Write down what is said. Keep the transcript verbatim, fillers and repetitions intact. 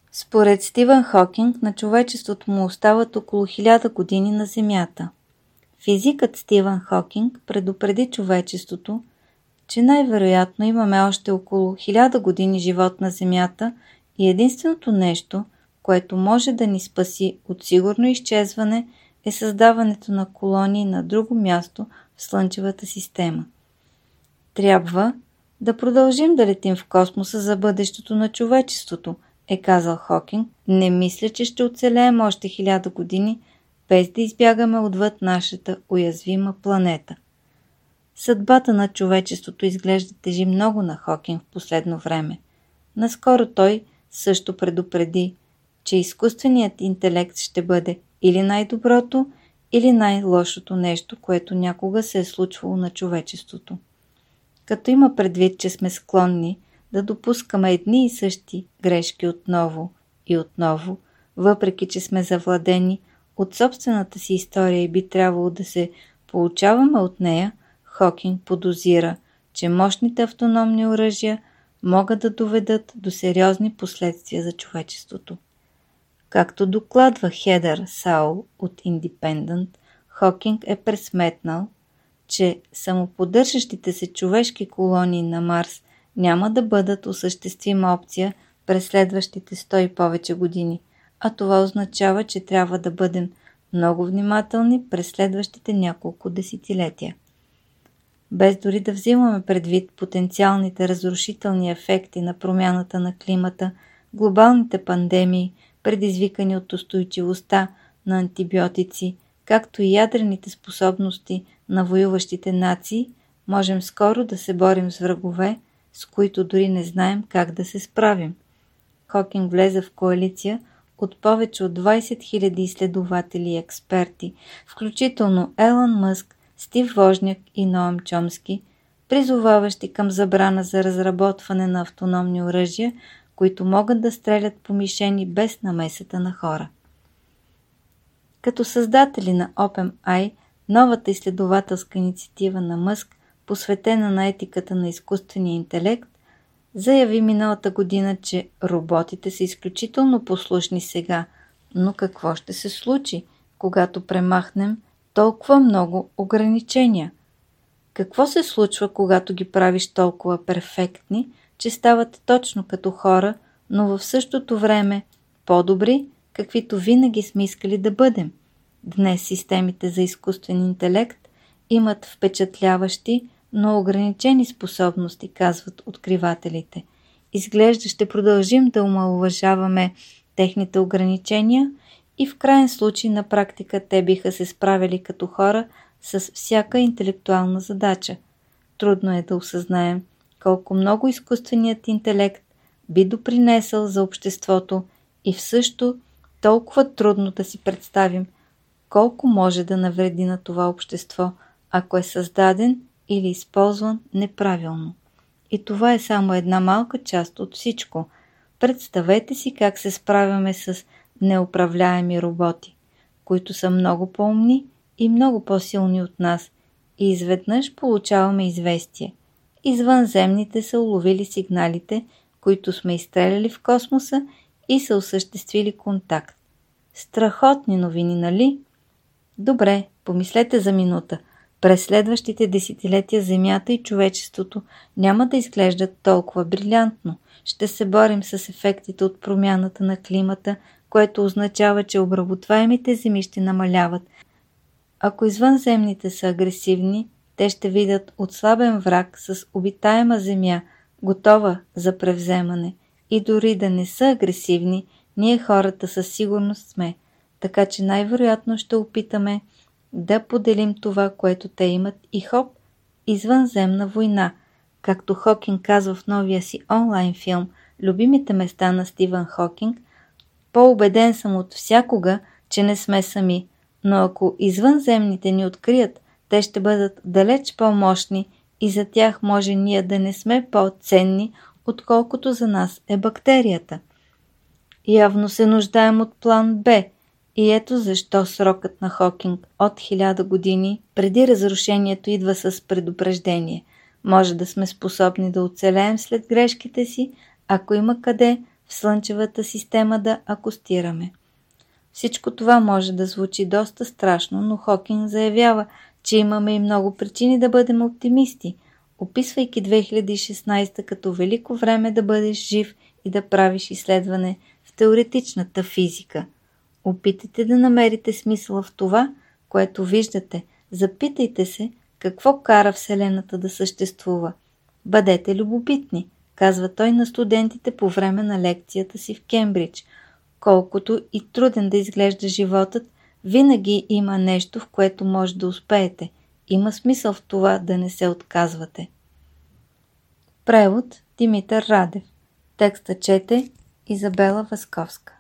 Според Стивън Хокинг, на човечеството му остават около хиляда години на Земята. Физикът Стивън Хокинг предупреди човечеството, че най-вероятно имаме още около хиляда години живот на Земята и единственото нещо, което може да ни спаси от сигурно изчезване, е създаването на колонии на друго място в Слънчевата система. Трябва да продължим да летим в космоса за бъдещето на човечеството, е казал Хокинг. Не мисля, че ще оцелеем още хиляда години, без да избягаме отвъд нашата уязвима планета. Съдбата на човечеството изглежда тежи много на Хокинг в последно време. Наскоро той също предупреди, че изкуственият интелект ще бъде или най-доброто, или най-лошото нещо, което някога се е случвало на човечеството. Като има предвид, че сме склонни да допускаме едни и същи грешки отново и отново, въпреки че сме завладени от собствената си история и би трябвало да се получаваме от нея, Хокинг подозира, че мощните автономни оръжия могат да доведат до сериозни последствия за човечеството. Както докладва Хедър Саул от Independent, Хокинг е пресметнал, че самоподдържащите се човешки колонии на Марс няма да бъдат осъществима опция през следващите сто и повече години, а това означава, че трябва да бъдем много внимателни през следващите няколко десетилетия. Без дори да взимаме предвид потенциалните разрушителни ефекти на промяната на климата, глобалните пандемии, предизвикани от устойчивостта на антибиотици, както и ядрените способности на воюващите нации, можем скоро да се борим с врагове, с които дори не знаем как да се справим. Хокинг влезе в коалиция от повече от двайсет хиляди изследователи и експерти, включително Елън Мъск, Стив Вожняк и Ноам Чомски, призоваващи към забрана за разработване на автономни оръжия, които могат да стрелят по мишени без намесата на хора. Като създатели на OpenAI, новата изследователска инициатива на Мъск, посветена на етиката на изкуствения интелект, заяви миналата година, че роботите са изключително послушни сега, но какво ще се случи, когато премахнем толкова много ограничения? Какво се случва, когато ги правиш толкова перфектни, че стават точно като хора, но в същото време по-добри, каквито винаги сме искали да бъдем? Днес системите за изкуствен интелект имат впечатляващи, но ограничени способности, казват откривателите. Изглежда ще продължим да омаловажаваме техните ограничения и в крайен случай на практика те биха се справили като хора с всяка интелектуална задача. Трудно е да осъзнаем колко много изкуственият интелект би допринесъл за обществото и в също толкова трудно да си представим колко може да навреди на това общество, ако е създаден или използван неправилно. И това е само една малка част от всичко. Представете си как се справяме с неуправляеми роботи, които са много по-умни и много по-силни от нас, и изведнъж получаваме известие. Извънземните са уловили сигналите, които сме изстреляли в космоса и са осъществили контакт. Страхотни новини, нали? Добре, помислете за минута. През следващите десетилетия Земята и човечеството няма да изглеждат толкова брилянтно. Ще се борим с ефектите от промяната на климата, което означава, че обработваемите земи ще намаляват. Ако извънземните са агресивни, те ще видят отслабен враг с обитаема земя, готова за превземане. И дори да не са агресивни, ние хората със сигурност сме. Така че най-вероятно ще опитаме да поделим това, което те имат, и хоп, извънземна война. Както Хокинг казва в новия си онлайн филм "Любимите места на Стивън Хокинг", по-убеден съм от всякога, че не сме сами, но ако извънземните ни открият, те ще бъдат далеч по-мощни и за тях може ние да не сме по-ценни, отколкото за нас е бактерията. Явно се нуждаем от план Б. И ето защо срокът на Хокинг от хиляда години преди разрушението идва с предупреждение. Може да сме способни да оцелеем след грешките си, ако има къде в Слънчевата система да акостираме. Всичко това може да звучи доста страшно, но Хокинг заявява, че имаме и много причини да бъдем оптимисти, описвайки две хиляди и шестнадесета като велико време да бъдеш жив и да правиш изследване в теоретичната физика. Опитайте да намерите смисъла в това, което виждате. Запитайте се какво кара Вселената да съществува. Бъдете любопитни, казва той на студентите по време на лекцията си в Кембридж. Колкото и труден да изглежда животът, винаги има нещо, в което може да успеете. Има смисъл в това да не се отказвате. Превод Димитър Радев. Текста чете Изабела Васковска.